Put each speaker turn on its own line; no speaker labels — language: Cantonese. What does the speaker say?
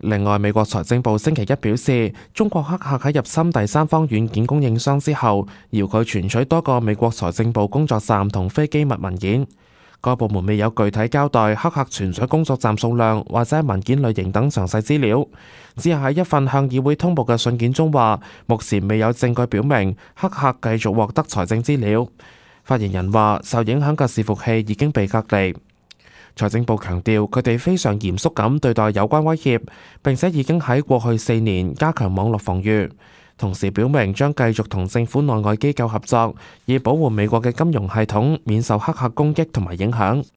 另外，美國財政部星期一表示，中國黑客喺入侵第三方軟件供應商之後，遙距存取多個美國財政部工作站同非機密文件。該部門未有具體交代黑客存取工作站數量或者文件類型等詳細資料，只係喺一份向議會通報嘅信件中話，目前未有證據表明黑客繼續獲得財政資料。發言人話，受影響嘅伺服器已經被隔離。財政部強調，佢哋非常嚴肅咁對待有關威脅，並且已經喺過去4年加強網絡防禦，同時表明將繼續同政府內外機構合作，以保護美國嘅金融系統免受黑客攻擊同埋影響。